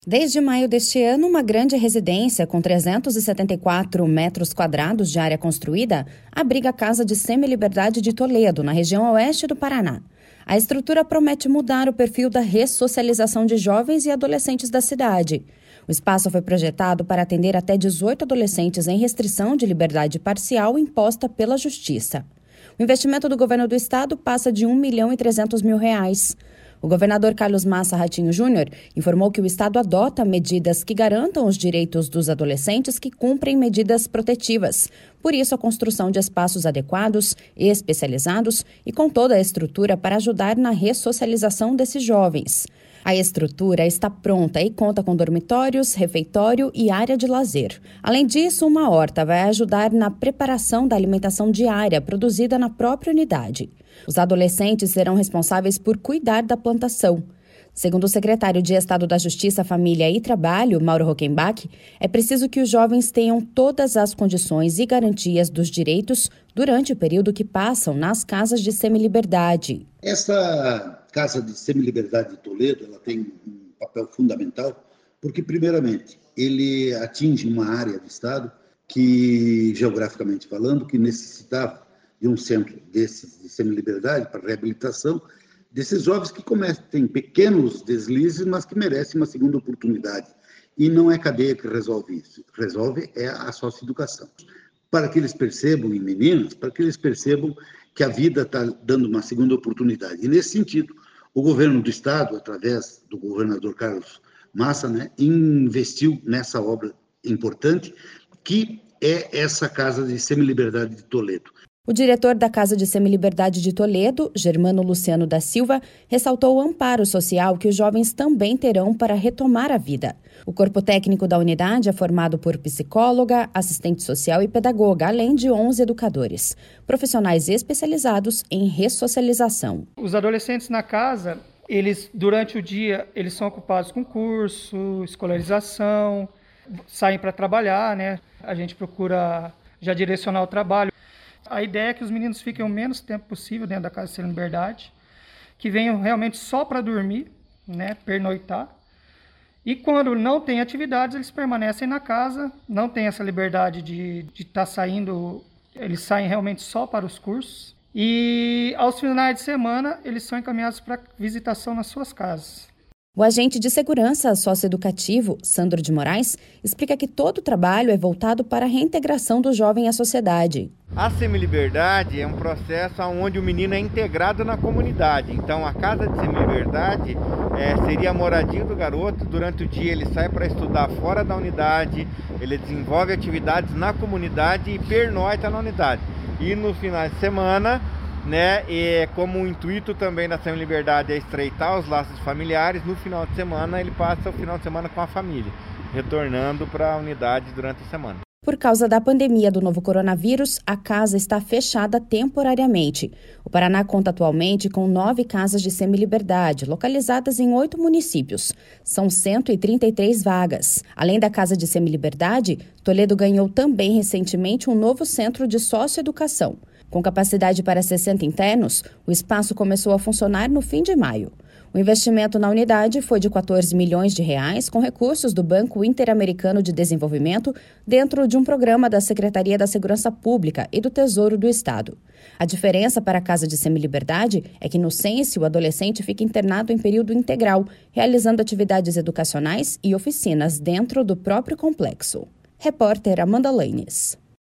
Desde maio deste ano, uma grande residência com 374 metros quadrados de área construída abriga a Casa de Semi-Liberdade de Toledo, na região oeste do Paraná. A estrutura promete mudar o perfil da ressocialização de jovens e adolescentes da cidade. O espaço foi projetado para atender até 18 adolescentes em restrição de liberdade parcial imposta pela Justiça. O investimento do governo do estado passa de R$ 1.300.000. O governador Carlos Massa Ratinho Júnior informou que o estado adota medidas que garantam os direitos dos adolescentes que cumprem medidas protetivas. Por isso, a construção de espaços adequados, especializados e com toda a estrutura para ajudar na ressocialização desses jovens. A estrutura está pronta e conta com dormitórios, refeitório e área de lazer. Além disso, uma horta vai ajudar na preparação da alimentação diária produzida na própria unidade. Os adolescentes serão responsáveis por cuidar da plantação. Segundo o secretário de Estado da Justiça, Família e Trabalho, Mauro Hockenbach, é preciso que os jovens tenham todas as condições e garantias dos direitos durante o período que passam nas casas de semiliberdade. Essa Casa de Semiliberdade de Toledo, ela tem um papel fundamental porque, primeiramente, ele atinge uma área do estado que, geograficamente falando, que necessitava de um centro desses de semiliberdade para reabilitação desses jovens que cometem pequenos deslizes, mas que merecem uma segunda oportunidade. E não é cadeia que resolve isso. Resolve é a socioeducação. Para que eles percebam, e meninas, para que eles percebam que a vida está dando uma segunda oportunidade. E, nesse sentido, o governo do estado, através do governador Carlos Massa, investiu nessa obra importante, que é essa Casa de Semiliberdade de Toledo. O diretor da Casa de Semiliberdade de Toledo, Germano Luciano da Silva, ressaltou o amparo social que os jovens também terão para retomar a vida. O corpo técnico da unidade é formado por psicóloga, assistente social e pedagoga, além de 11 educadores, profissionais especializados em ressocialização. Os adolescentes na casa, durante o dia, eles são ocupados com curso, escolarização, saem para trabalhar, né? A gente procura já direcionar o trabalho. A ideia é que os meninos fiquem o menos tempo possível dentro da Casa de Semiliberdade, que venham realmente só para dormir, né, pernoitar. E quando não tem atividades, eles permanecem na casa, não tem essa liberdade de estar saindo, eles saem realmente só para os cursos. E aos finais de semana, eles são encaminhados para visitação nas suas casas. O agente de segurança socioeducativo, Sandro de Moraes, explica que todo o trabalho é voltado para a reintegração do jovem à sociedade. A semiliberdade é um processo onde o menino é integrado na comunidade. Então, a Casa de Semiliberdade seria a moradia do garoto. Durante o dia, ele sai para estudar fora da unidade, ele desenvolve atividades na comunidade e pernoita na unidade. E no final de semana, e como o intuito também da Semiliberdade é estreitar os laços familiares, no final de semana ele passa o final de semana com a família, retornando para a unidade durante a semana. Por causa da pandemia do novo coronavírus, a casa está fechada temporariamente. O Paraná conta atualmente com 9 casas de semiliberdade, localizadas em 8 municípios. São 133 vagas. Além da Casa de Semiliberdade, Toledo ganhou também recentemente um novo centro de socioeducação. Com capacidade para 60 internos, o espaço começou a funcionar no fim de maio. O investimento na unidade foi de R$ 14 milhões, com recursos do Banco Interamericano de Desenvolvimento, dentro de um programa da Secretaria da Segurança Pública e do Tesouro do Estado. A diferença para a Casa de Semiliberdade é que no Sense o adolescente fica internado em período integral, realizando atividades educacionais e oficinas dentro do próprio complexo. Repórter Amanda Lanes.